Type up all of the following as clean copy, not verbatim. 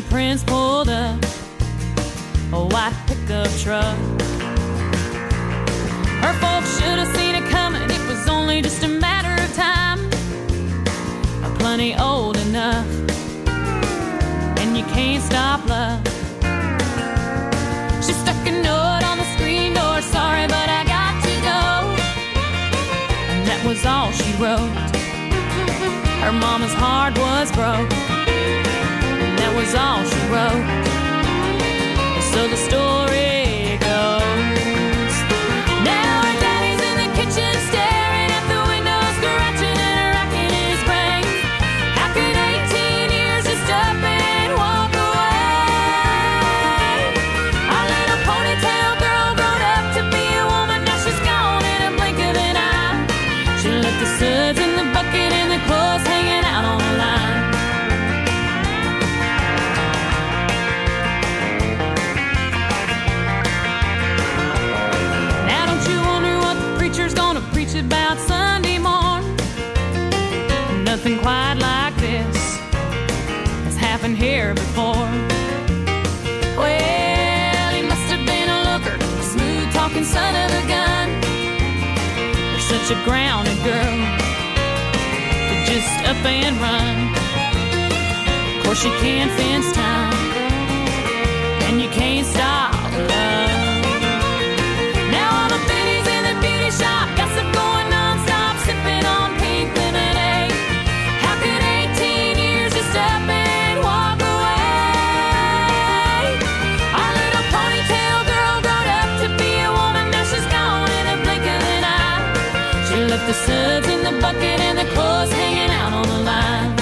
Prince pulled up a white pickup truck. Her folks should have seen it coming. It was only just a matter of time. Plenty old enough, and you can't stop love. She stuck a note on the screen door, sorry, but I got to go. And that was all she wrote. Her mama's heart was broke, and that was all she wrote. So the story goes. Now her daddy's in the kitchen staring at the window, scratching and racking his brain. How could 18 years just up and walk away? Our little ponytail girl grown up to be a woman, now she's gone in a blink of an eye. She left the suds in the bucket and the clothes hanging out on the line. Now don't you wonder what the preacher's gonna preach about Sunday morn? Nothing quite like this has happened here before. Well, he must have been a looker, a smooth-talking son of a gun. You're such a grounded girl to just up and run. Of course you can't fence time, and you can't stop love. Now all the biddies in the beauty shop gossip going non-stop, sipping on pink lemonade. How could 18 years just up and walk away? Our little ponytail girl grown up to be a woman, now she's gone in a blink of an eye. She left the suds in the bucket and the clothes hanging out on the line.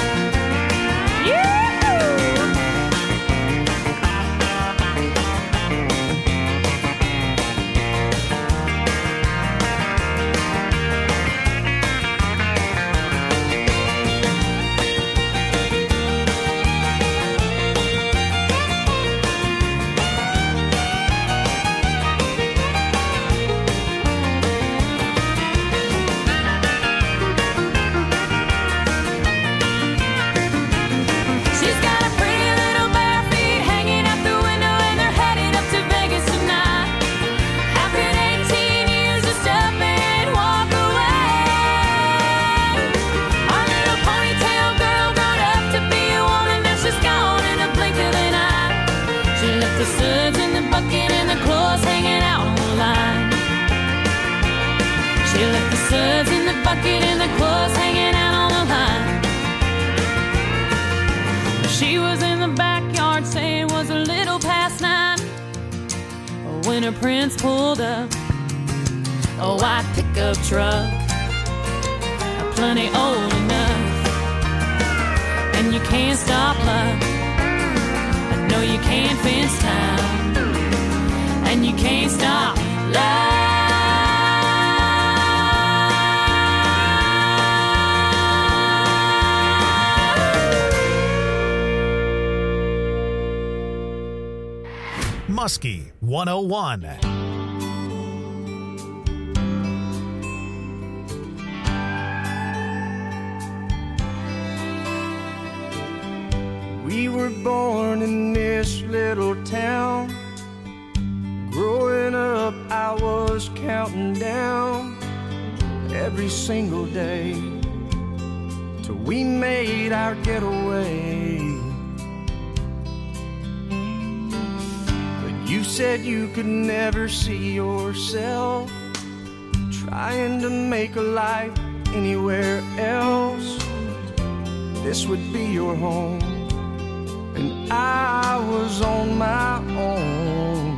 She's got a pretty little bare feet hanging out the window, and they're headed up to Vegas tonight. How could 18 years just up and walk away? Our little ponytail girl grown up to be a woman, now she's gone in a blink of an eye. She left the suds in the bucket and the clothes hanging out on the line. She left the suds in the bucket and the clothes hanging out on the line. She was in the backyard saying it was a little past 9 when her Prince pulled up a white pickup truck, plenty old enough, and you can't stop love. I know you can't fence time, and you can't stop love. Muskie 101. We were born in this little town. Growing up, I was counting down every single day till we made our getaway. But you said you could never see yourself trying to make a life anywhere else. This would be your home, and I was on my own.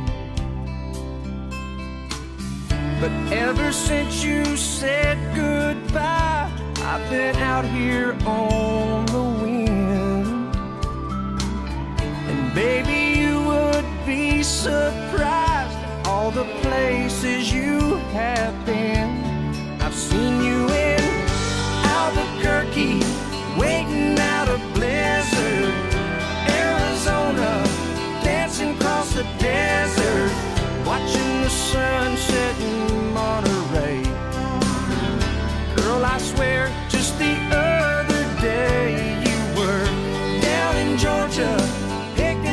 But ever since you said goodbye, I've been out here on the wind. And baby, you would be surprised at all the places you have been. I've seen you in Albuquerque, waiting out a blizzard, Arizona, dancing across the desert, watching the sunset in Monterey. Girl, I swear, just the other day you were down in Georgia, picking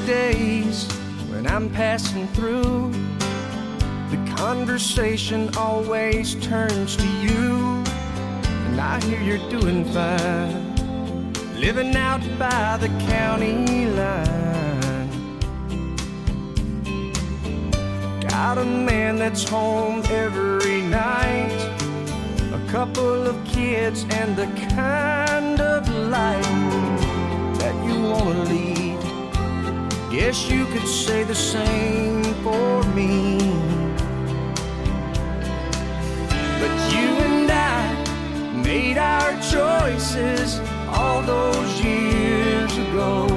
days when I'm passing through, the conversation always turns to you. And I hear you're doing fine, living out by the county line. Got a man that's home every night, a couple of kids and the kind of life that you wanna lead. Guess you could say the same for me. But you and I made our choices all those years ago.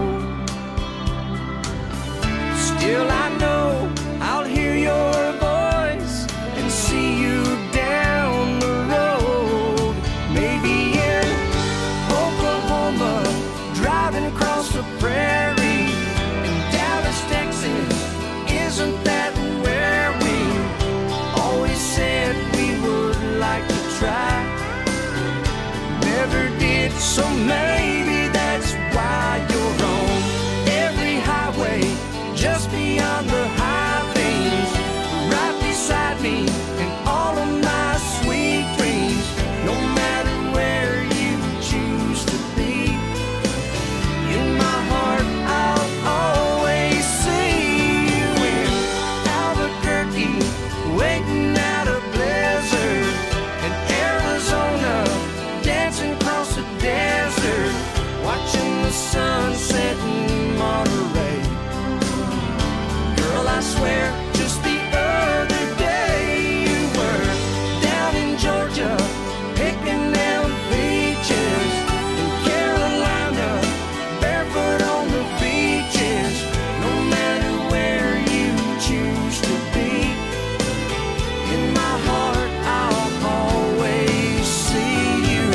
Still I know I'll hear your voice and see you down the road. Maybe in Oklahoma, driving across the prairie. In Dallas, Texas, isn't that where we always said we would like to try? Never did, so maybe that's why you're on every highway, just beyond the high things, right beside me in all of my sweet dreams. No matter where you choose to be, in my heart I'll always see you in Albuquerque, waiting out a blizzard, in Arizona, dancing across the desert, watching the sunset in Monterey. Girl, I swear, just the other day you were down in Georgia, picking them peaches. In Carolina, barefoot on the beaches. No matter where you choose to be, in my heart I'll always see you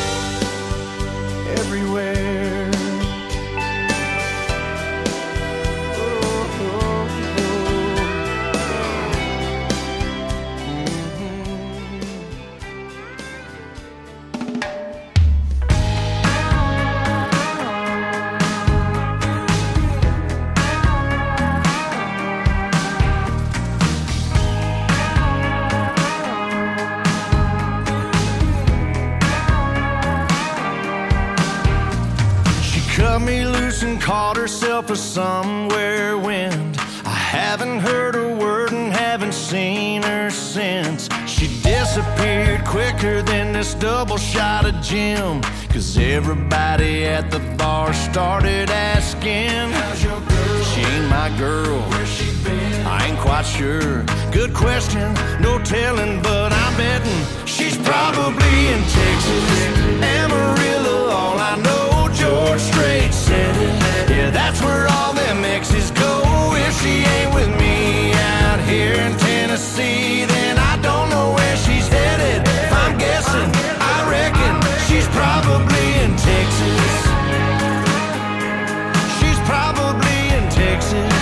everywhere. She cut me loose and caught herself a somewhere wind. I haven't heard a word and haven't seen her since. She disappeared quicker than this double shot of gin, 'cause everybody at the bar started asking, how's your girl? She ain't my girl. Where's she been? I ain't quite sure. Good question, no telling, but I'm betting she's probably in Texas, Amarillo. All I know, George Strait said it. Yeah, that's where all them exes go. If she ain't with me out here in Tennessee, then I don't know where she's headed. If I'm guessing, I reckon she's probably in Texas. She's probably in Texas.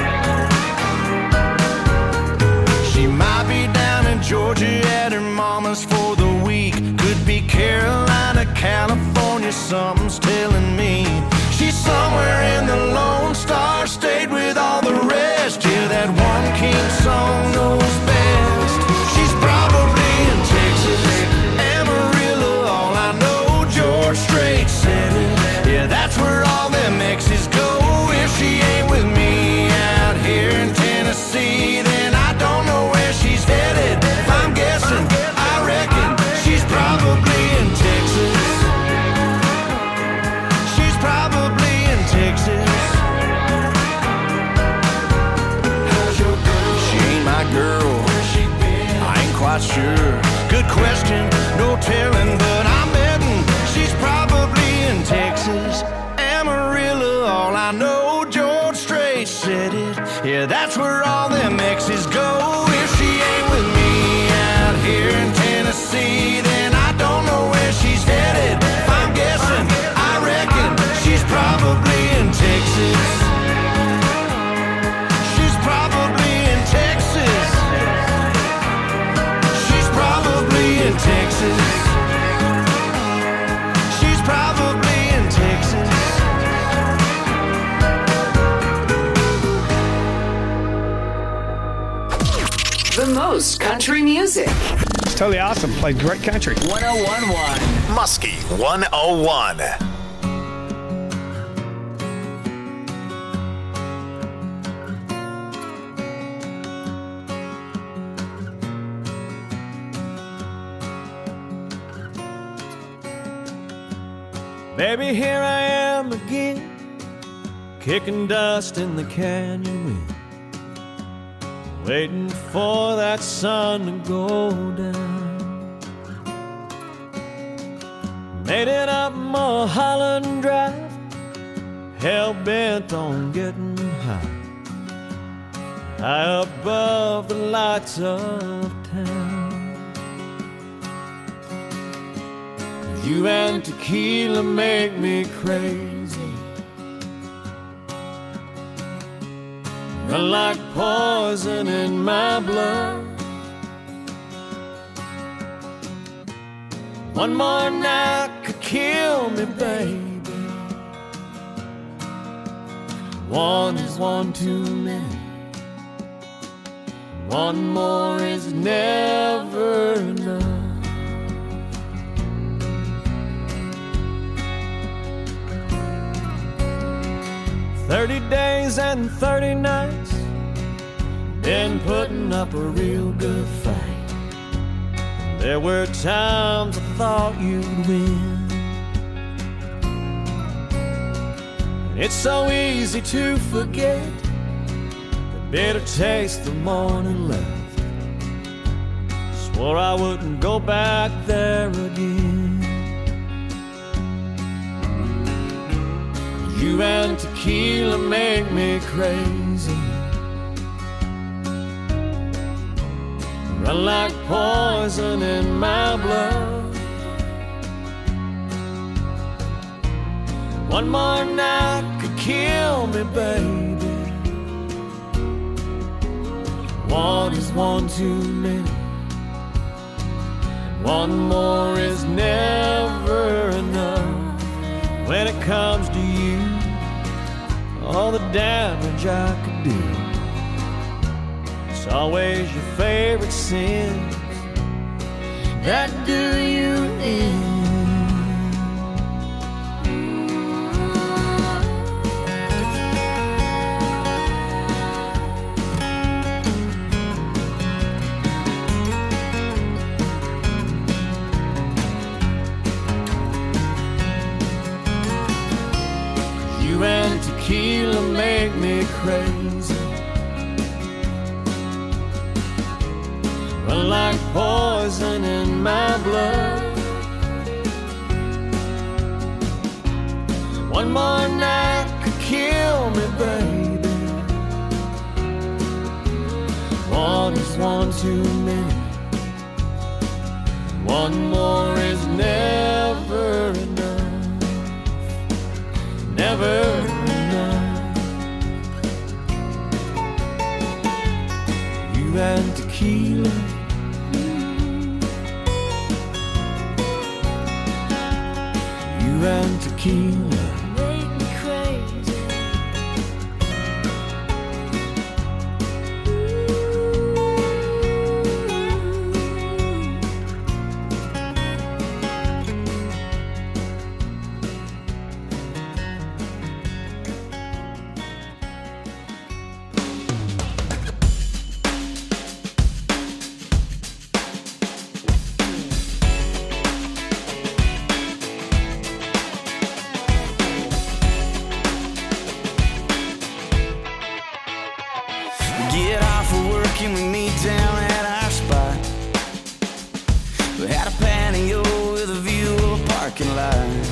She might be down in Georgia at her mama's for the week. Could be Carolina, California, something's telling me. She's somewhere in the Lone Star State with all the rest. Yeah, that one king song knows best. She's probably in Texas, Amarillo. All I know, George Strait said it. Yeah, that's where all them exes go. If she ain't with me out here in Tennessee, then I don't know where she's headed. If I'm guessing, I reckon she's probably in Texas. She's probably in Texas. How's your girl? She ain't my girl. Where's she been? I ain't quite sure. Good question, no telling, but I'm betting she's probably in Texas, Amarillo. All I know, George Strait said it. Yeah, that's where all them exes go. If she ain't with me out here in Tennessee, then I don't know where she's headed. If I'm guessing, I reckon she's probably in Texas. She's probably in Texas. She's probably in Texas. She's probably in Texas. most country music. It's totally awesome. Played great country. 101.1 Muskie 101. Baby, here I am again, kicking dust in the canyon wind, waiting for that sun to go down. Made it up Mulholland Drive, hell-bent on getting high, high above the lights of town. You and tequila make me crazy, run like poison in my blood. One more night could kill me, baby. One is one too many. One more is never enough. 30 days and 30 nights, been putting up a real good fight. There were times I thought you'd win. It's so easy to forget the bitter taste the morning left. Swore I wouldn't go back there again. You and tequila make me crazy, run like poison in my blood. One more night could kill me, baby. One is one too many. One more is never enough. When it comes to you, all the damage I could do, it's always your favorite sins that do you in. You and tequila make me crazy, run like poison in my blood. One more night could kill me, baby. One is one too many. One more is never enough. Never enough. You and tequila, you and tequila Make me crazy. Get off of work and we meet down at our spot. We had a patio with a view of a parking lot.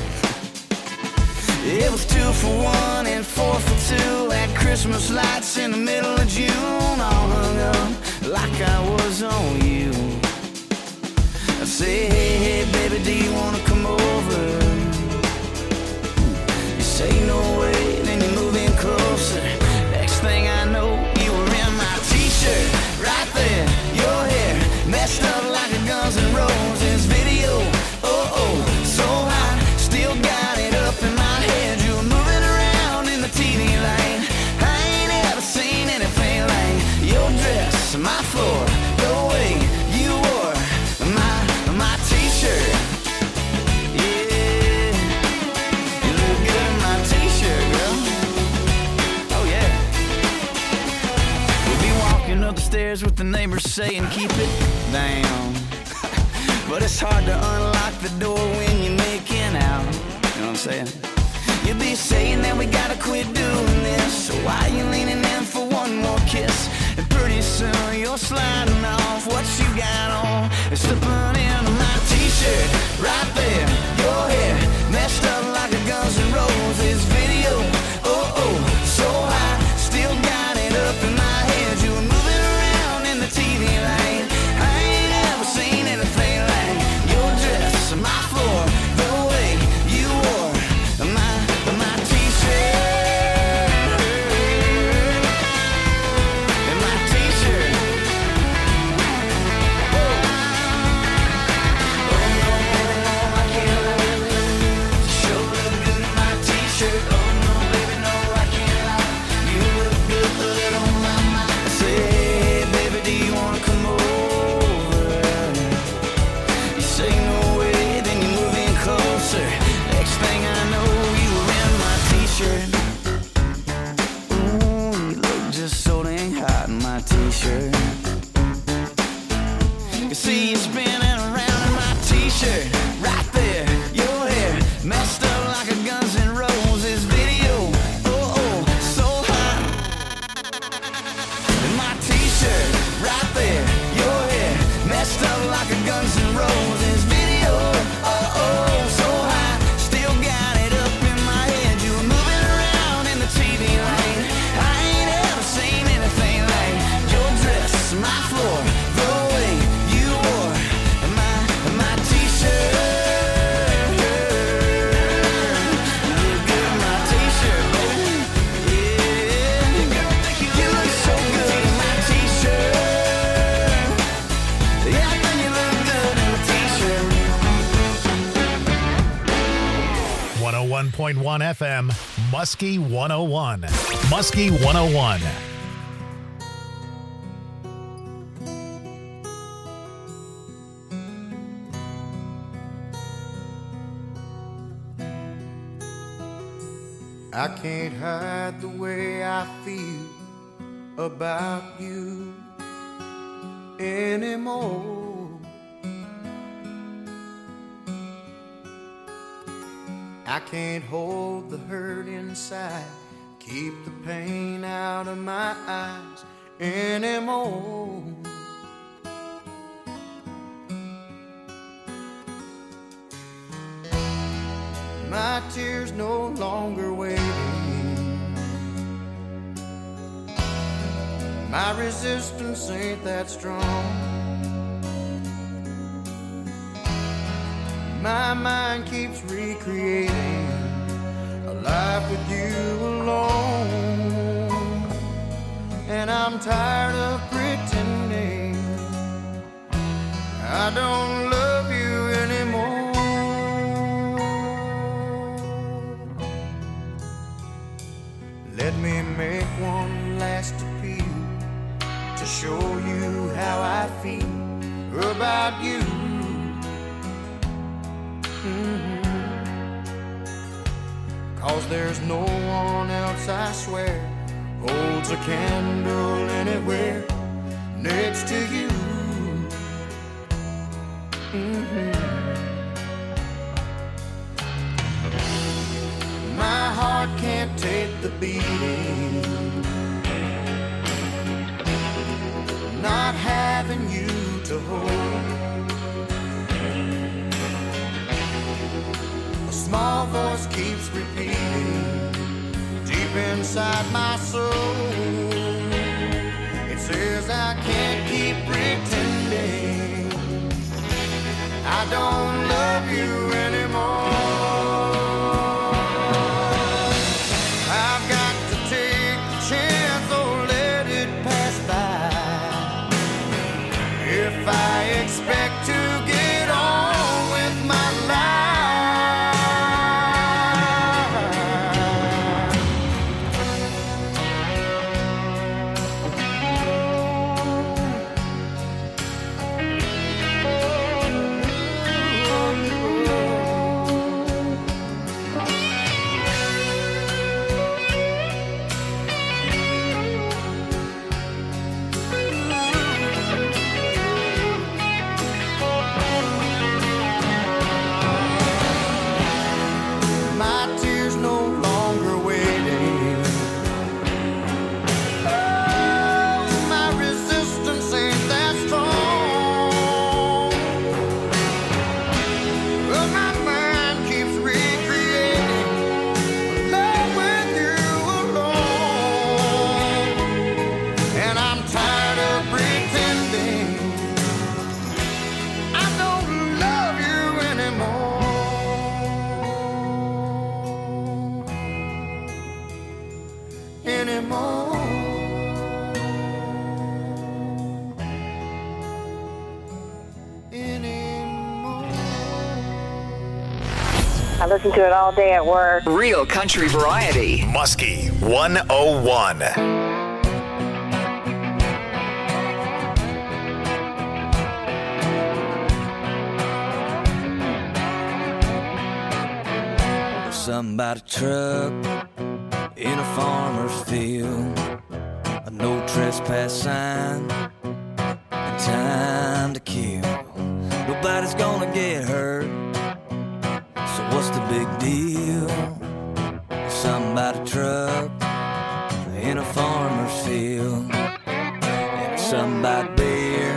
It was 2 for $1 and 4 for $2 at Christmas lights in the middle of June, all hung up like I was on you. I say, hey, hey, baby, do you wanna come over? You say no way, then you move in closer. Next thing I know, you were in my t-shirt, right there, your hair messed up like a Guns N' Roses video. Oh, oh, so hot, still got it up in my head. You were moving around in the TV lane. I ain't ever seen anything like your dress, my floor, the way neighbors say and keep it down. But it's hard to unlock the door when you're making out. You know what I'm saying? You'll be saying that we gotta quit doing this. So why you leaning in for one more kiss? And pretty soon you're sliding off what you got on. And slipping into my t-shirt right there. Your hair messed up like a Guns N' Roses video. Oh, oh, so high, still got it up in my head. You were moving around in the TV lane. I ain't ever seen anything like your dress, my floor, the way you wore my t-shirt, and my t-shirt. Oh no, I can't lie. Sure look good in my t-shirt. Oh no, baby, no, I can't lie. You look good on my mind. I say, baby, do you wanna come over? You say no way, then you move in closer. Next thing I know, you were in my t-shirt. Ooh, you look just so dang hot in my t-shirt. You see you spinning around in my t-shirt. Right there, your hair messed up like a Guns N' Roses video. Oh, oh, so hot. In my t-shirt, right there, your hair messed up like a Guns N' Roses video. Oh, oh, so high, still got it up in my head. You were moving around in the TV lane. I ain't ever seen anything like your dress, my floor, the way you wore my t-shirt. You look good in my t-shirt, baby. Yeah, you look so good in my t-shirt. Yeah, I think you look good in my t-shirt. 101.1 FM, Muskie 101. Muskie 101. I can't hide the way I feel about you anymore. I can't hold the hurt inside, keep the pain out of my eyes anymore. My tears no longer waiting. My resistance ain't that strong. My mind keeps recreating a life with you alone. And I'm tired of pretending I don't love you anymore. Let me make one last appeal to show you how I feel about you. Cause there's no one else, I swear, holds a candle anywhere next to you. My heart can't take the beating, not having you to hold. A small voice keeps repeating deep inside my soul. It says I can't keep pretending I don't love you anymore. I've got to take the chance or let it pass by. If I expect to get on with my life, anymore. I listen to it all day at work. Real country variety. Muskie 101. Something about a truck in a farmer's field, a no trespass sign, and time to kill. Nobody's gonna get hurt, so what's the big deal? Something about a truck in a farmer's field, and something about beer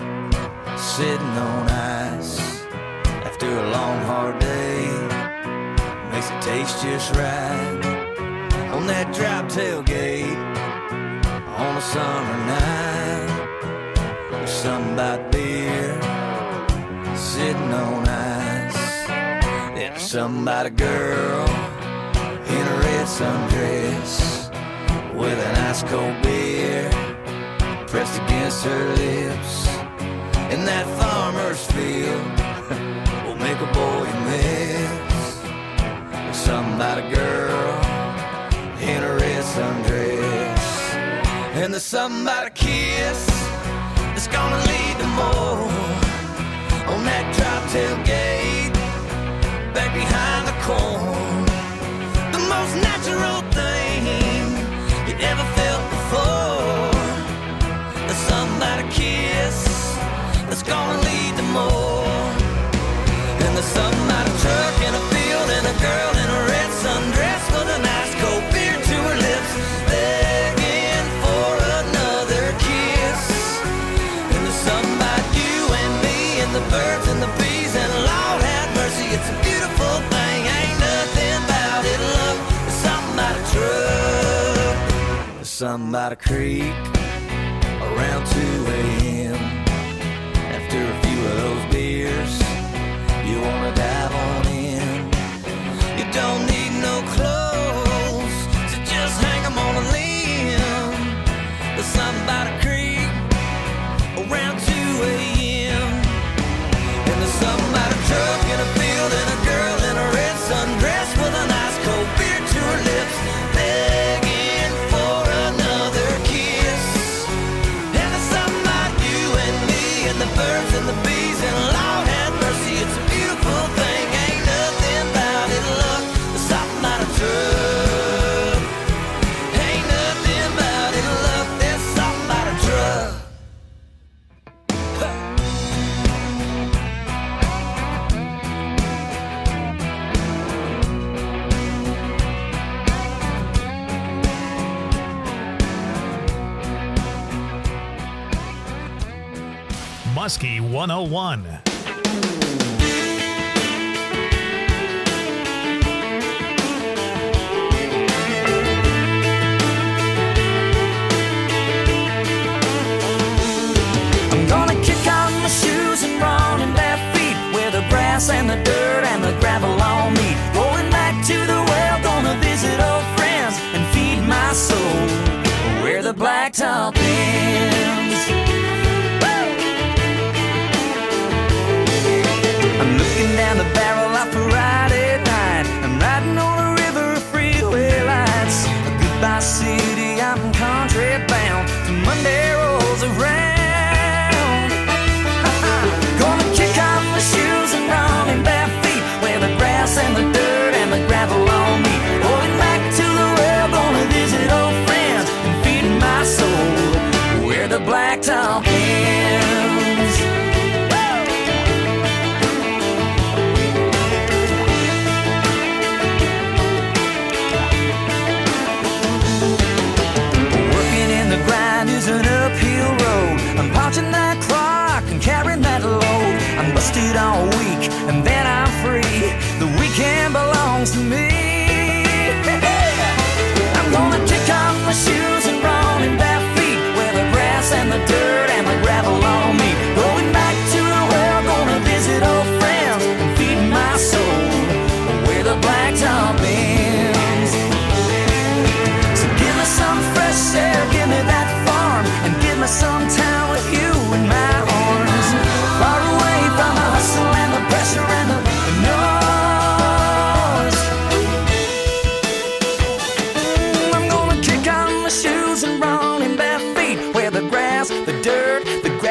sitting on ice after a long hard day. Makes it taste just right on that drop tailgate on a summer night. There's something about beer sitting on ice. And there's something about a girl in a red sundress with an ice cold beer pressed against her lips. And that farmer's field will make a boy miss. Something about a girl in a red sundress. And there's something about a kiss that's gonna lead to more on that drop tailgate back behind the corn. The most natural thing you ever felt before. There's something about a kiss that's gonna lead to more. And there's something about a truck and a field and a girl in a red sundress with a nice cold beer to her lips, begging for another kiss. And there's something about you and me and the birds and the bees, and Lord have mercy, it's a beautiful thing. Ain't nothing about it, love. There's something about a truck. There's something about a creek around 2 a.m. After a few of those beers, you wanna dive on in. You don't need no clothes, so just hang 'em on a limb. There's something about a creek around 2 a.m. And there's something about a truck in a field and a girl in a red sundress with a nice cold beer to her lips, begging for another kiss. And there's something about you and me and the birds and the bees, and Lord have mercy, it's a beautiful thing. Ain't nothing about it, love. There's something about a truck. Ain't nothing about it, love. There's something about a truck. Muskie 101. I'm gonna kick off my shoes and run in bare feet where the grass and the dirt and the gravel all meet. Going back to the well, gonna visit old friends and feed my soul where the blacktop ends. I'm looking down the barrel of a Friday night. I'm riding on a river of freeway lights. A goodbye city, I'm country bound. till Monday rolls around. Gonna kick off my shoes and run in bare feet where the grass and the dirt and the gravel all meet. Going back to the well, gonna visit old friends and feed my soul where the blacktop ends. An uphill road. I'm punching that clock and carrying that load. I'm busted all week and then I'm free. The weekend belongs to me. I'm gonna kick off my shoes and run in bare feet where the grass and the dirt and the gravel all meet. Going back to the well, gonna visit old friends and feed my soul where the blacktop ends. So give me some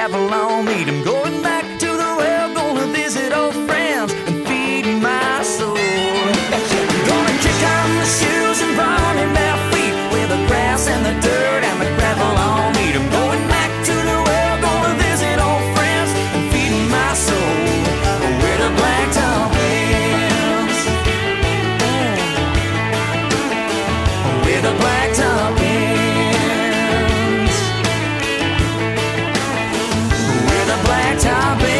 gravel on. Meet 'em going back to the well, gonna visit old friends and feed my soul. Gonna kick on the shoes and run in bare feet with the grass and the dirt and the gravel on. Meet 'em going back to the well, gonna visit old friends and feed my soul. Where the blacktop ends, where the blacktop ends, where the blacktop ends.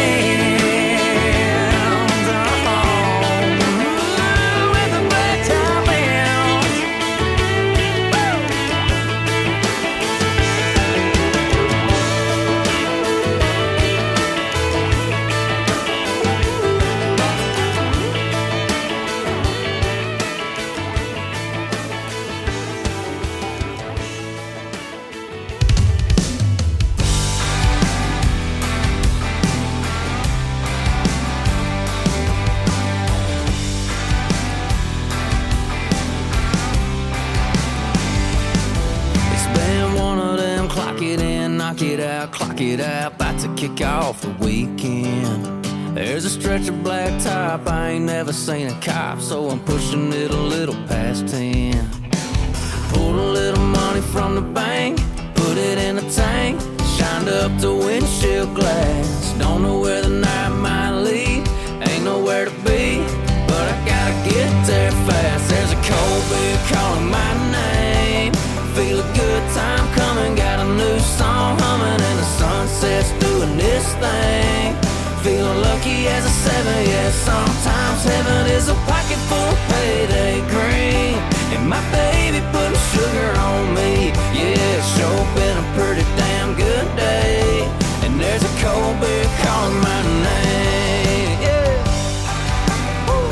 Clock it out, about to kick off the weekend. There's a stretch of blacktop, I ain't never seen a cop, so I'm pushing it a little past 10. Pulled a little money from the bank, put it in a tank, shined up the windshield glass. Don't know where the night might lead, ain't nowhere to be, but I gotta get there fast. There's a cold beer calling my name, feel a good time coming, got a new song humming, and the sunset's doing this thing. Feeling lucky as a 7, yeah, sometimes heaven is a pocket full of payday green. And my baby putting sugar on me, yeah, it's sure been a pretty damn good day. And there's a cold beer calling my name, yeah. Woo.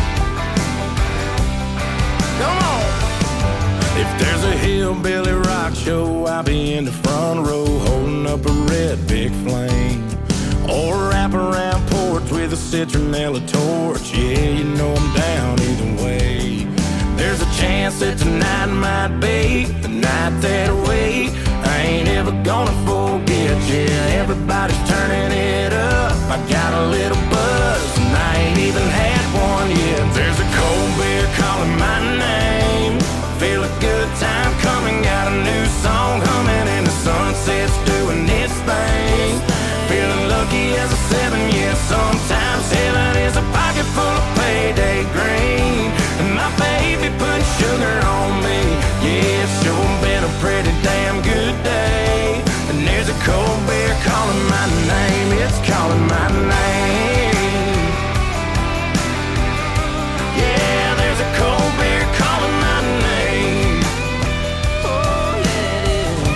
Come on. If there's a hillbilly rock show, I'll be in the front row holding up a red big flame. Or a wraparound porch with a citronella torch. Yeah, you know I'm down either way. There's a chance that tonight might be the night that I wait. I ain't ever gonna forget, yeah, everybody's turning it up. I got a little buzz and I ain't even had one yet. There's a cold beer calling my name, feel a good time coming, got a new song humming, and the sunset's doing its thing. Feeling lucky as a 7, yeah, sometimes heaven is a pocket full of payday green. And my baby put sugar on me, yeah, it's sure been a pretty damn good day. And there's a cold beer calling my name, it's calling my name. Yeah, there's a cold beer calling my name. Oh, yeah, it is.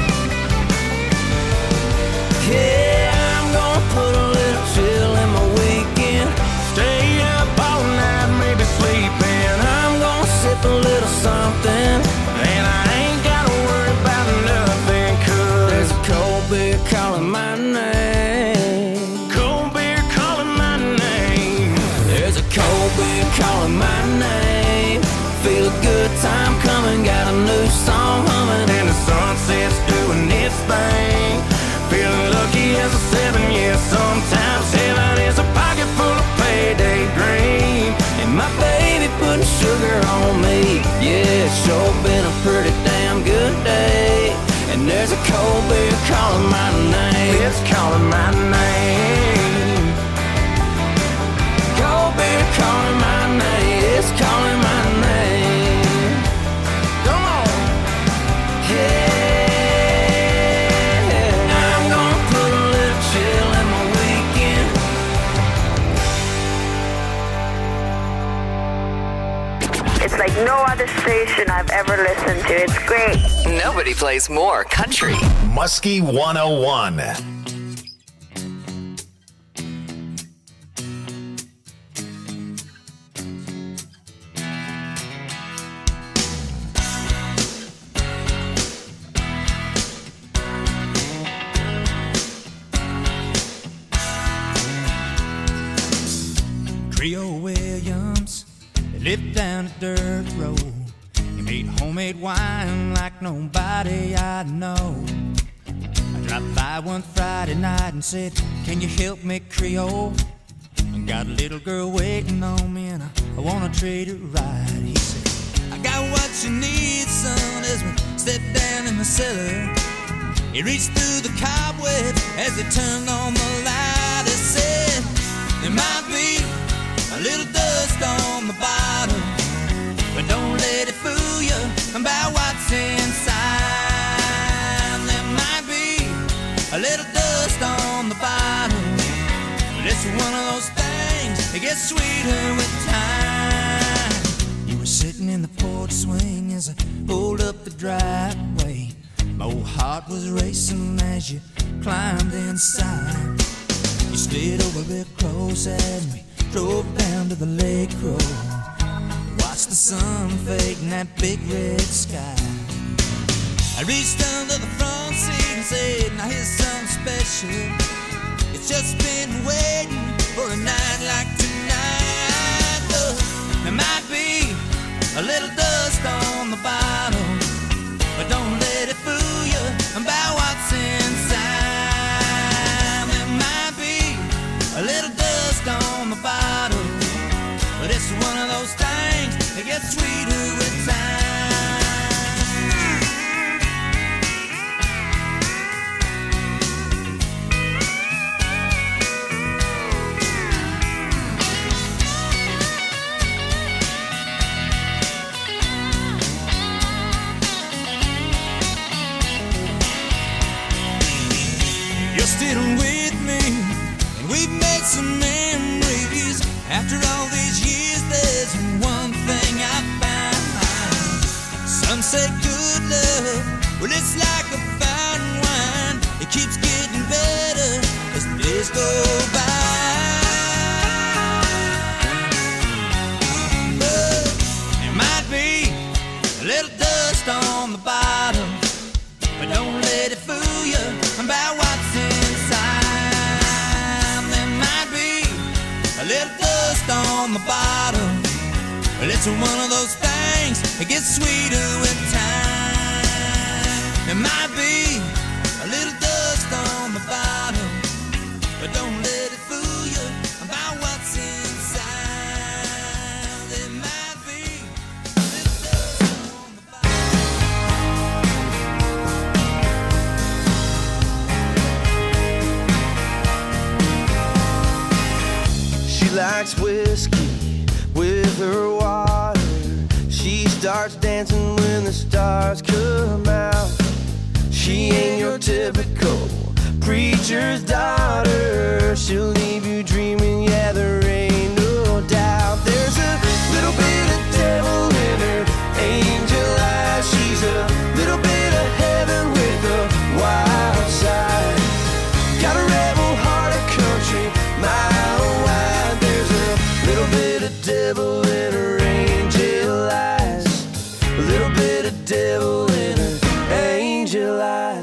Yeah, I'm gonna put a little chill in my weekend. Stay up all night, maybe sleeping. I'm gonna sip a little something, And I ain't gotta worry about nothing, 'cause there's a cold beer calling my name. cold beer calling my name. There's a cold beer calling my name. Feel a good time coming, got a new song humming, And the sunset's doing its thing. Feeling lucky as a 7, yeah, sometimes heaven is a pocket full of payday green. and my baby putting sugar on me, yeah, it's sure been a pretty damn good day. And there's a cold beer calling my name, It's calling my name. cold beer calling my name, it's calling my name. Come on. Yeah, I'm gonna put a little chill in my weekend. It's like no other station I've ever listened to. It's great. Nobody plays more country. Muskie 101. Creole Williams lived down a dirt road. He made homemade wine like nobody I know. I Dropped by one Friday night and said, can you help me, Creole? I got a little girl waiting on me and I wanna treat her right. He said, I got what you need, son, as we step down in the cellar. He reached through the cobwebs as he turned on the light. He said, there might be a little dust on the bottom, but don't let it fool you about what's inside. There might be a little dust on the bottom, but it's one of those things that gets sweeter with time. You were sitting in the porch swing as I pulled up the driveway. My old heart was racing as you climbed inside. You slid over real close as we drove down to the lake road. Watched the sun fade in that big red sky. I reached under the front seat and said, now here's something special. It's just been waiting for a night like tonight. There might be a little dust on the bottom, but don't let it fool you about what's inside. There might be a little dust on the bottom, but it's one of those things that gets sweeter with time. You're still with me, and we've made some memories. After all these years, there's one thing I found. Some say good love, well, it's like a fine wine. It keeps getting better as the days go by. But there might be a little dust on the bottom, but don't let it fool you about what's inside. There might be a little dust on the bottom, but it's one of those things that gets sweeter with time. There might be a little dust on the bottom, but don't let it fool you about what's inside. There might be a little dust on the bottom. She likes whiskey with her water. She starts dancing when the stars come out. She ain't your typical preacher's daughter. She'll leave you dreaming, yeah, there ain't no doubt. There's a little bit of devil in her angel eyes. She's a little bit of heaven with a wild side. Got a rebel heart, a country mile wide. There's a little bit of devil in her angel eyes. A little bit of devil in her angel eyes.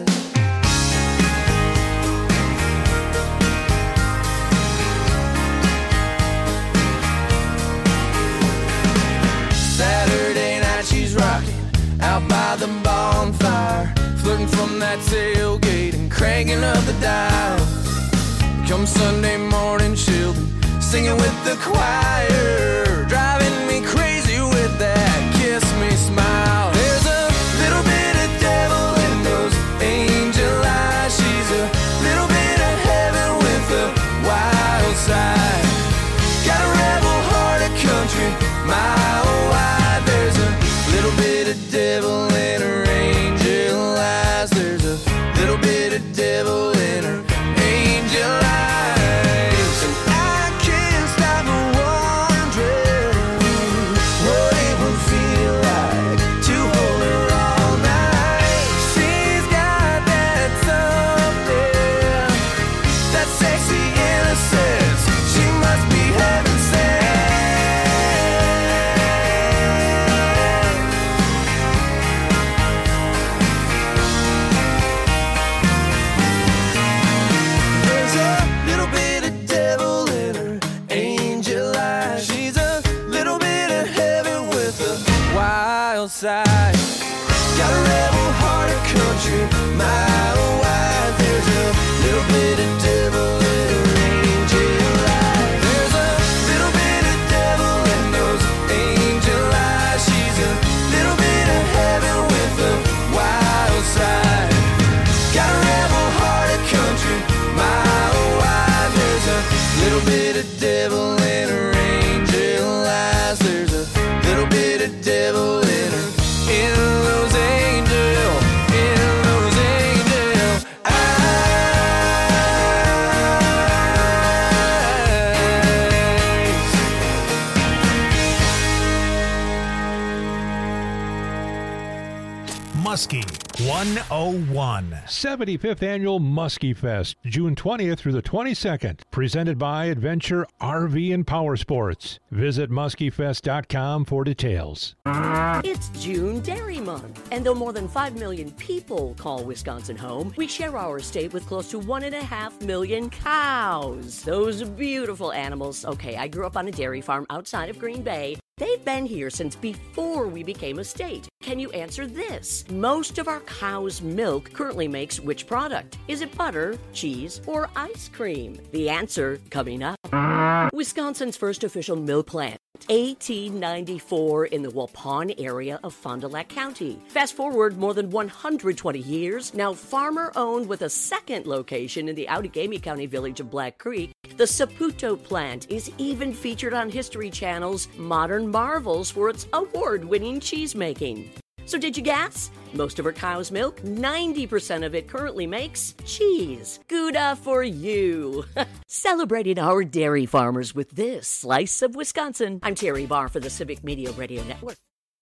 Saturday night she's rocking out by the bonfire, flirting from that tailgate and cranking up the dial. Come Sunday morning she'll be singing with the choir, driving me crazy with that kiss me smile. There's a little bit of devil in those angel eyes. She's a little bit of heaven with a wild side. Got a rebel heart, a country mile wide. There's a little bit of devil in her angel eyes. There's a little bit of devil in her angel eyes. And I can't stop wondering what it would feel like to hold her all night. She's got that something, that sexy innocence. She must be heaven sent. There's a little bit of devil in her angel eyes. She's a little bit of heaven with a wild side. Got a rebel heart, a country mile wide. There's little bit of devil in her angel eyes. There's a little bit of devil in those angel eyes. She's a little bit of heaven with a wild side. Got a rebel heart, a country mile wide. There's a little bit of devil in her angel eyes. There's a little bit of devil in her, in those angel eyes. Muskie 101. 75th Annual Muskie Fest, June 20th through the 22nd. Presented by Adventure RV and Power Sports. Visit muskiefest.com for details. It's June Dairy Month, and though more than 5 million people call Wisconsin home, we share our state with close to 1.5 million cows. Those beautiful animals. Okay, I grew up on a dairy farm outside of Green Bay. They've been here since before we became a state. Can you answer this? Most of our cow's milk currently makes which product? Is it butter, cheese, or ice cream? The answer coming up. Wisconsin's first official milk plant. 1894 in the Waupun area of Fond du Lac County. Fast forward more than 120 years, now farmer-owned with a second location in the Outagamie County village of Black Creek. The Saputo plant is even featured on History Channel's Modern Marvels for its award-winning cheese making. So did you guess? Most of our cow's milk, 90% of it currently makes cheese. Gouda for you. Celebrating our dairy farmers with this slice of Wisconsin. I'm Terry Barr for the Civic Media Radio Network.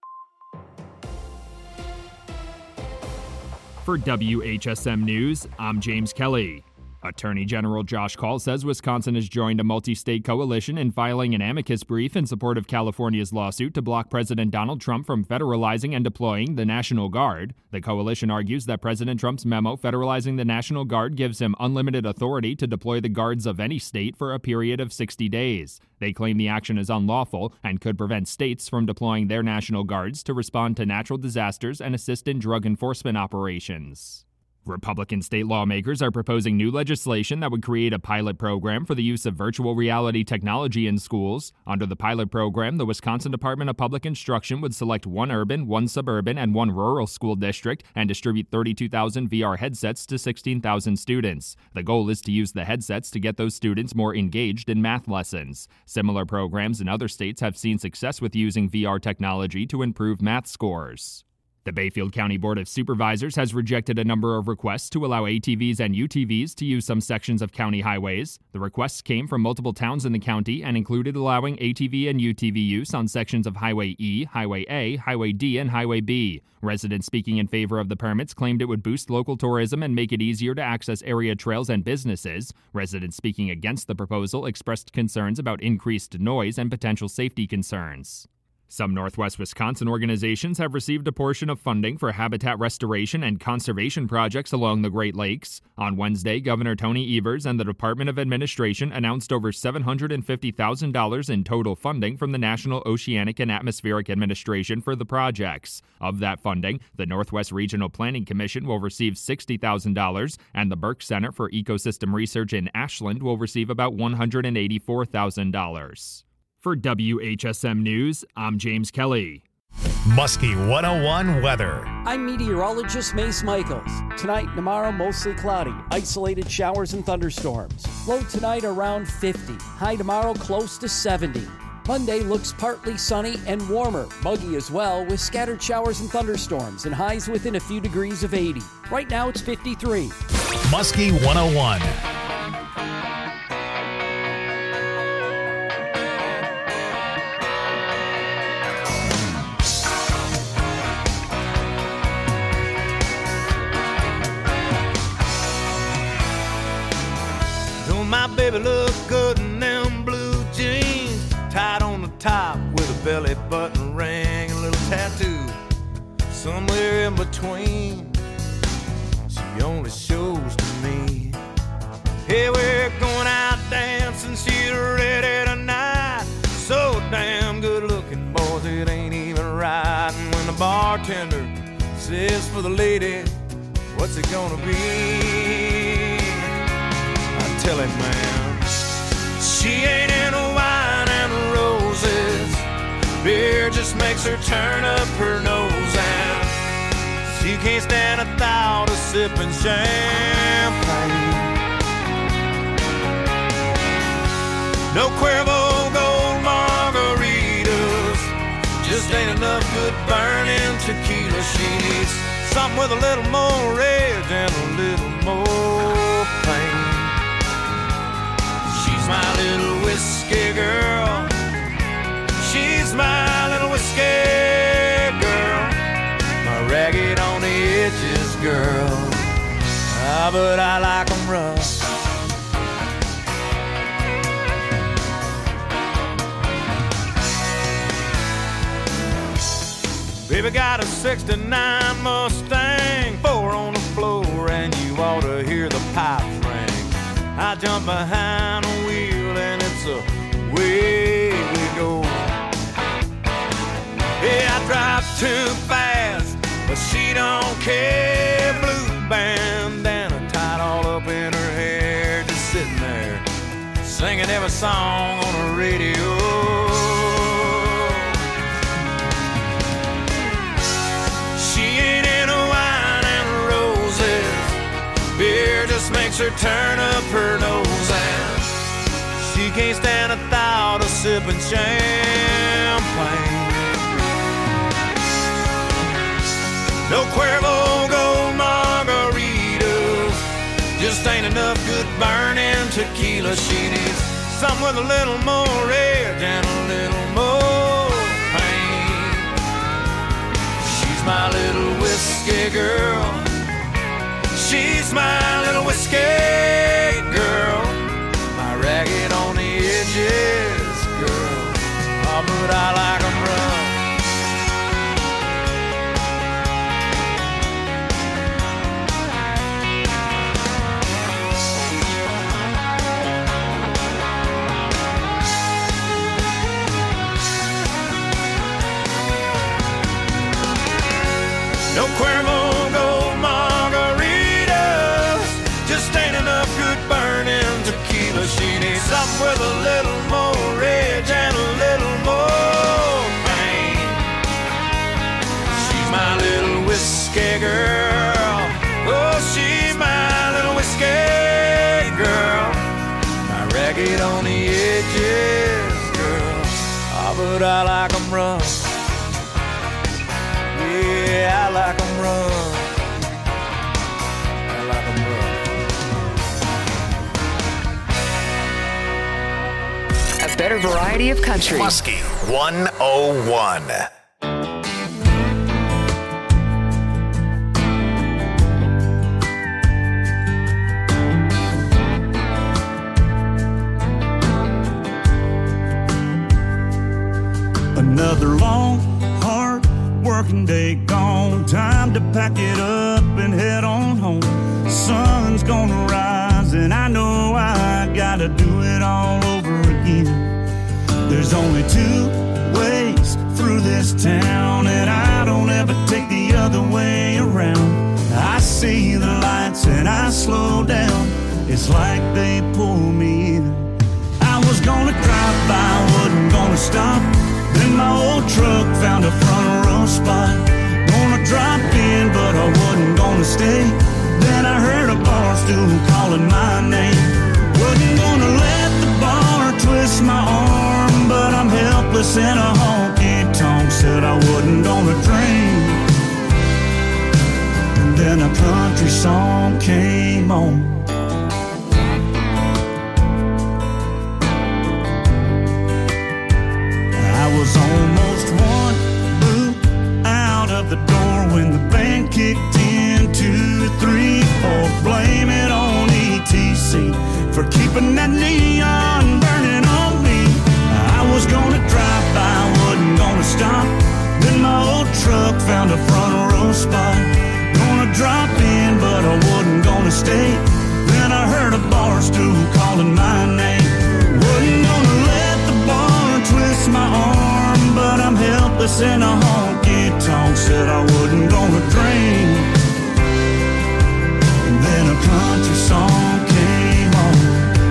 For WHSM News, I'm James Kelly. Attorney General Josh Kaul says Wisconsin has joined a multi-state coalition in filing an amicus brief in support of California's lawsuit to block President Donald Trump from federalizing and deploying the National Guard. The coalition argues that President Trump's memo federalizing the National Guard gives him unlimited authority to deploy the guards of any state for a period of 60 days. They claim the action is unlawful and could prevent states from deploying their National Guards to respond to natural disasters and assist in drug enforcement operations. Republican state lawmakers are proposing new legislation that would create a pilot program for the use of virtual reality technology in schools. Under the pilot program, the Wisconsin Department of Public Instruction would select one urban, one suburban, and one rural school district and distribute 32,000 VR headsets to 16,000 students. The goal is to use the headsets to get those students more engaged in math lessons. Similar programs in other states have seen success with using VR technology to improve math scores. The Bayfield County Board of Supervisors has rejected a number of requests to allow ATVs and UTVs to use some sections of county highways. The requests came from multiple towns in the county and included allowing ATV and UTV use on sections of Highway E, Highway A, Highway D, and Highway B. Residents speaking in favor of the permits claimed it would boost local tourism and make it easier to access area trails and businesses. Residents speaking against the proposal expressed concerns about increased noise and potential safety concerns. Some Northwest Wisconsin organizations have received a portion of funding for habitat restoration and conservation projects along the Great Lakes. On Wednesday, Governor Tony Evers and the Department of Administration announced over $750,000 in total funding from the National Oceanic and Atmospheric Administration for the projects. Of that funding, the Northwest Regional Planning Commission will receive $60,000, and the Burke Center for Ecosystem Research in Ashland will receive about $184,000. For WHSM News, I'm James Kelly. Muskie 101 weather. I'm meteorologist Mace Michaels. Tonight and tomorrow, mostly cloudy. Isolated showers and thunderstorms. Low tonight around 50. High tomorrow close to 70. Monday looks partly sunny and warmer. Muggy as well, with scattered showers and thunderstorms and highs within a few degrees of 80. Right now it's 53. Muskie 101. My baby look good in them blue jeans, tied on the top with a belly button ring and a little tattoo. Somewhere in between, she only shows to me. Hey, we're going out dancing, she's ready tonight. So damn good looking, boys, it ain't even right. And when the bartender says for the lady, what's it gonna be? tell him, man. She ain't into wine and roses. Beer just makes her turn up her nose, and she can't stand a thought of sipping champagne. No Cuervo Gold margaritas, just ain't enough good burning tequila. She needs something with a little more edge and a little more pain. She's my little whiskey girl. She's my little whiskey girl. My ragged on the edges girl. Ah, but I like 'em rough. Baby got a 69 Mustang, 4 on the floor, and you ought to hear the pipes ring. I jump behind the wheel and it's away we go. Yeah, I drive too fast, but she don't care. Blue bandana tied all up in her hair, just sitting there singing every song on the radio. Beer just makes her turn up her nose, and she can't stand a thought of sipping champagne. No Cuervo Gold margaritas, just ain't enough good burning tequila. She needs something with a little more edge and a little more pain. She's my little whiskey girl. She's my little whiskey girl. My ragged on the edges girl. Oh, but I like 'em rough. No Cuervo Gold margaritas, just ain't enough good burning tequila. She needs something with a little more edge and a little more pain. She's my little whiskey girl. Oh, she's my little whiskey girl. My ragged on the edges girl. Oh, but I like 'em rough. Yeah, I like 'em rough. I like 'em rough. A better variety of country. Muskie 101. Another long, hard working day gone. Time to pack it up and head on home. Sun's gonna rise and I know I gotta do it all over again. There's only 2 ways through this town, and I don't ever take the other way around. I see the lights and I slow down. It's like they pull me in. I was gonna drive by, wasn't gonna stop. Then my old truck found a front row spot. Gonna drop in, but I wasn't gonna stay. Then I heard a bar stool calling my name. Wasn't gonna let the bar twist my arm, but I'm helpless in a honky-tonk. Said I wasn't gonna drink. And then a country song came on. I was almost 1 boot out of the door when the band kicked in. 2, 3, 4, blame it on ETC for keeping that neon burning on me. I was gonna drive by, wasn't gonna stop. Then my old truck found a front row spot. Gonna drop in, but I wasn't gonna stay. Then I heard a bar stool calling my name. Wasn't gonna let the bar twist my arm, but I'm helpless in a honky-tonk. Said I wasn't gonna drink. And then a country song came on.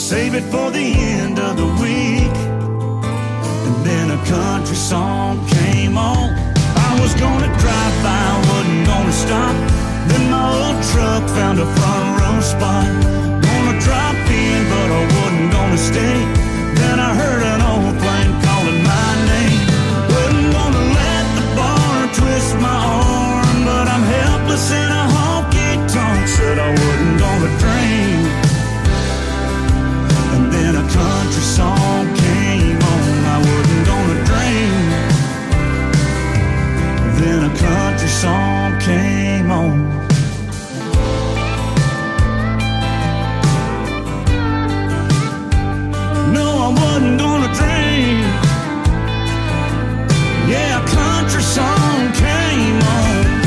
save it for the end of the week. And then a country song came on. I was gonna drive by, wasn't gonna stop. Then my old truck found a front row spot. Gonna drop in, but I wasn't gonna stay. Then I heard an old plane calling my name. Wasn't gonna let the bar twist my arm, but I'm helpless in a honky-tonk. Said I wasn't gonna drink. And then a country song came on. I wasn't gonna drink. Then a country song came on. No, I wasn't gonna drink. Yeah, a country song came on.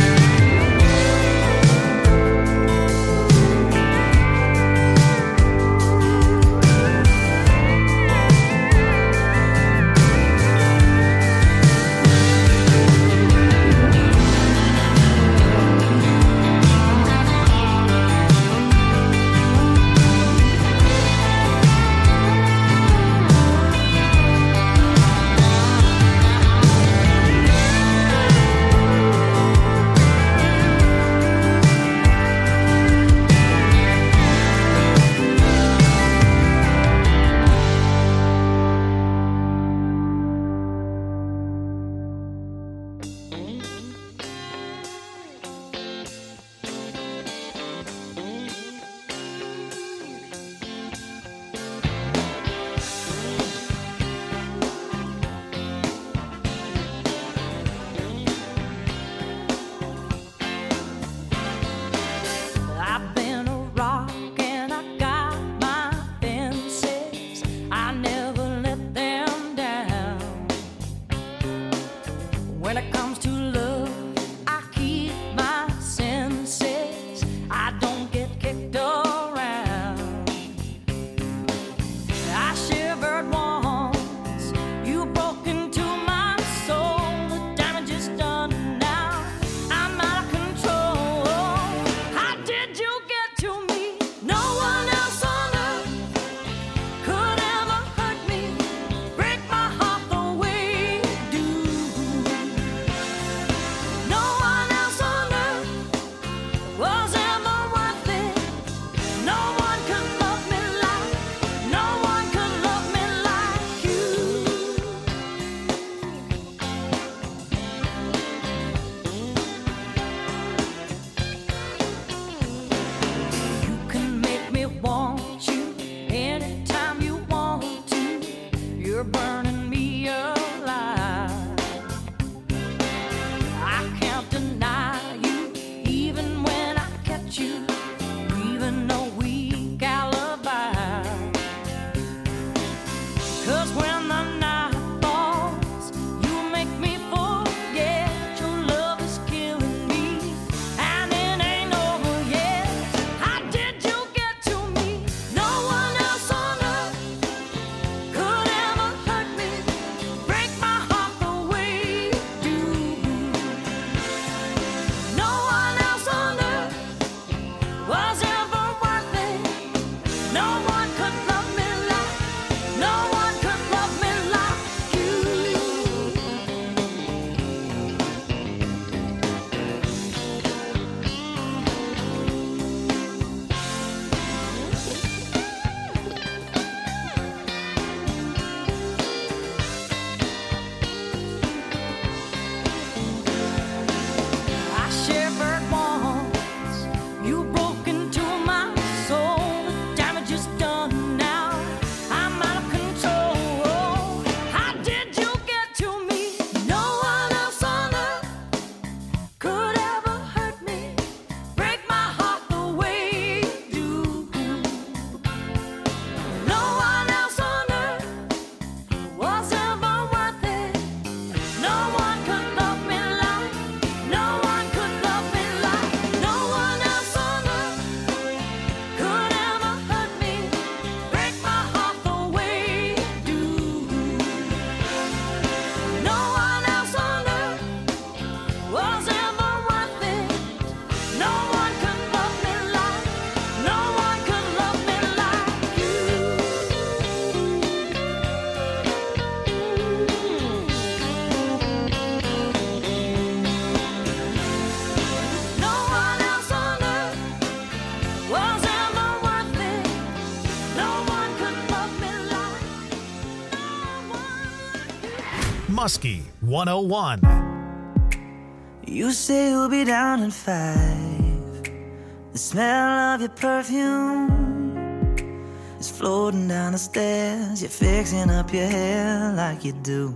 Muskie 101. You say you'll be down in 5. The smell of your perfume is floating down the stairs. You're fixing up your hair like you do.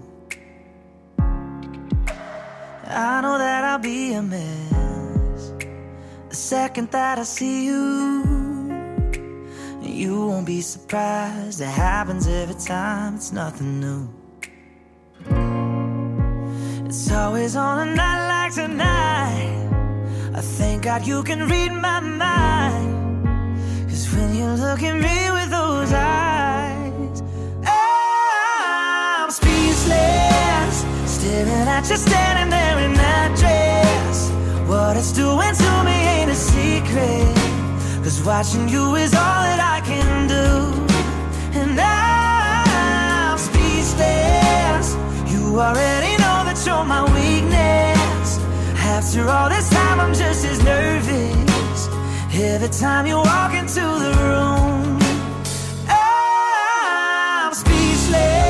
I know that I'll be a mess the second that I see you. You won't be surprised, it happens every time, it's nothing new. It's always on a night like tonight, I thank God you can read my mind. Cause when you look at me with those eyes, I'm speechless, staring at you standing there in that dress. What it's doing to me ain't a secret, cause watching you is all that I can do. And I'm speechless, you already know that you're my weakness. After all this time I'm just as nervous every time you walk into the room. I'm speechless.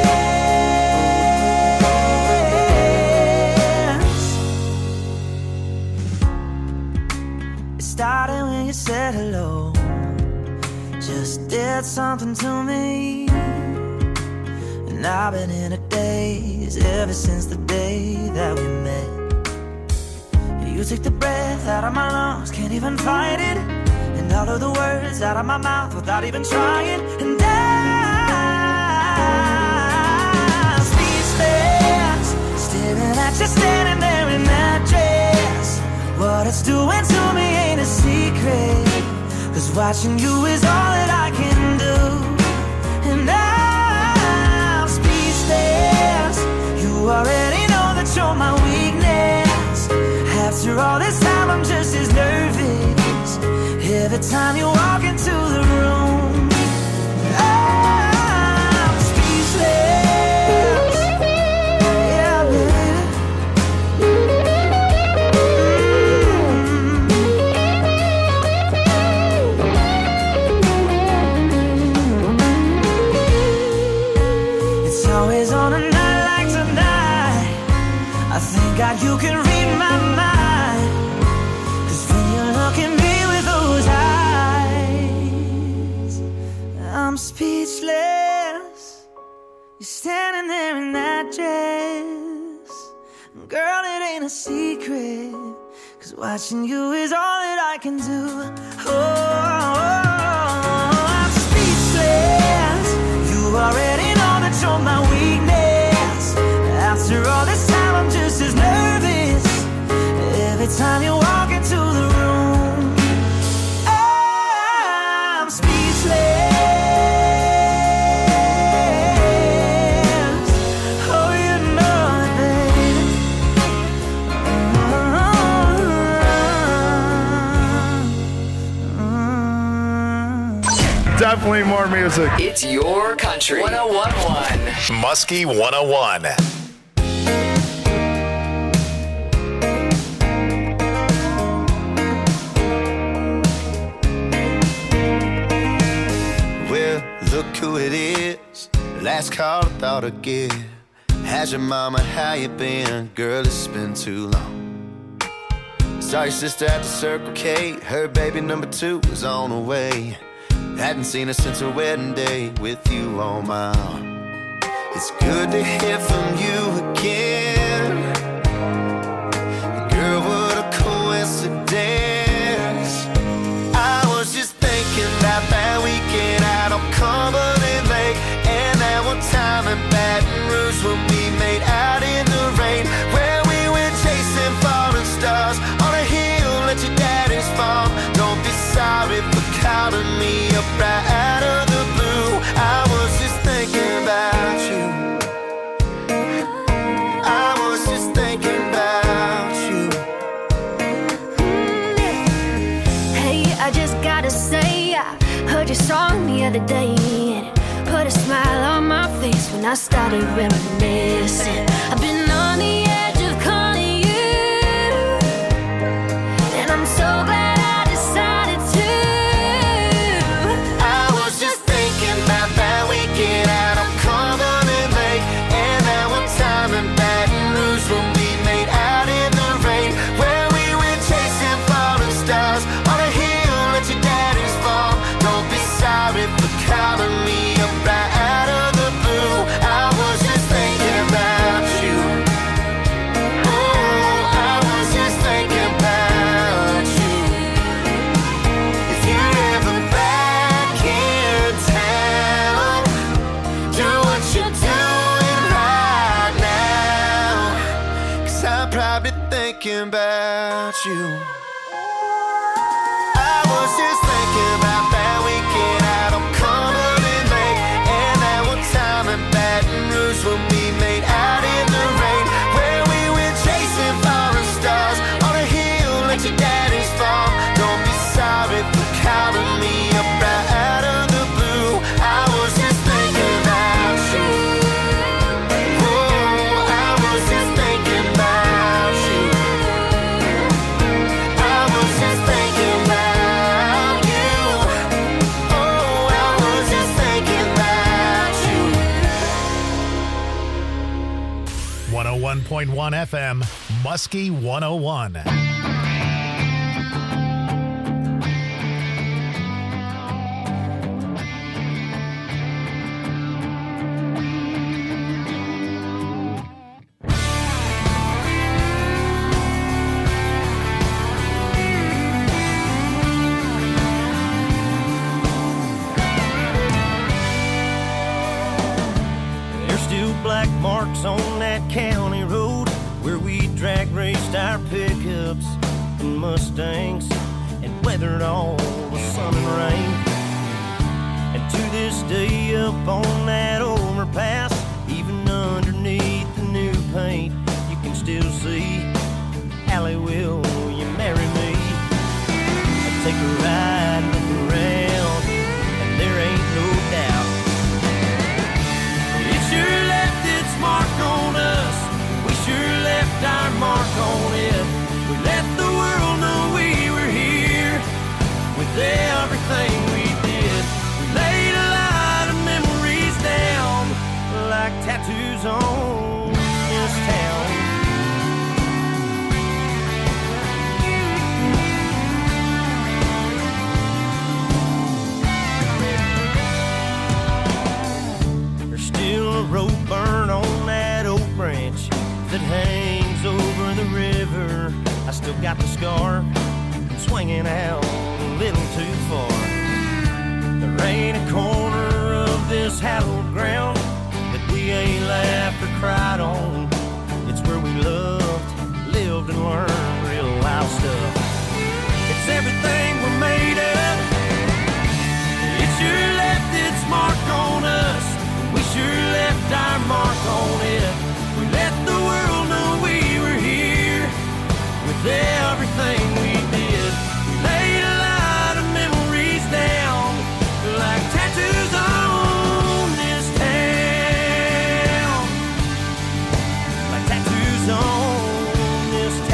It started when you said hello, just did something to me. And I've been in a daze ever since the day that we met. You took the breath out of my lungs, can't even fight it, and all of the words out of my mouth without even trying. And I'm speechless, staring at you standing there in that dress. What it's doing to me ain't a secret, cause watching you is all that I can do. And I'm speechless, you already know that you're my weakness. After all this time I'm just as nervous every time you walk into the room. I'm speechless. Yeah, baby. It's always on a night like tonight, I thank God you can read my mind. Look at me with those eyes, I'm speechless. You're standing there in that dress. Girl, it ain't a secret, cause watching you is all that I can do. I'm speechless. You already know that you're my weakness. After all this time I'm just as nervous every time you walk into the room. I'm speechless. Oh, you know it, baby. Definitely more music. It's your country. 101.1. Muskie 101. Look who it is, last call I thought I'd give. How's your mama, how you been? Girl, it's been too long. Saw your sister at the Circle K, her baby number 2 was on the way. Hadn't seen her since her wedding day with you on my arm. It's good to hear from you again. Girl, what a coincidence. I was just thinking about that weekend out on Cumberland Lake, and that one time in Baton Rouge when we made out in the rain, where we went chasing falling stars on a hill at your daddy's farm. Don't be sorry for calling me up right out of the blue. I was just thinking about you. I was just thinking about you. Hey, I just gotta say, I heard your song the other day, and it put a smile on my face when I started reminiscing. I've been on the edge of calling you, and I'm so glad I decided to. I was just thinking about that weekend out on Cumberland Lake, and that one time in thinking about you. I was just thinking about that weekend out on Cumberland Lake, and that one time in Baton Rouge when we made out in the rain, where we went chasing falling stars on a hill at your daddy's farm. Don't be sorry for calling me up right out of the blue. I was just thinking about you. Oh, I was just thinking about you. I was just thinking about you. Oh, I was just thinking about you. 101.1 FM, Muskie 101. There's still black marks on that county road where we drag raced our pickups and Mustangs and weathered all the sun and rain. And to this day up on that overpass, even underneath the new paint, you can still see Allie, will you marry me? I'll take a ride and look around, and there ain't no doubt it sure left its mark on us. We sure left our mark on it. We let the world know we were here with everything we did. We laid a lot of memories down like tattoos on this town. There's still a rope burn on that oak branch that hangs over the river. I still got the scar swinging out a little too far. There ain't a corner of this hallowed ground that we ain't laid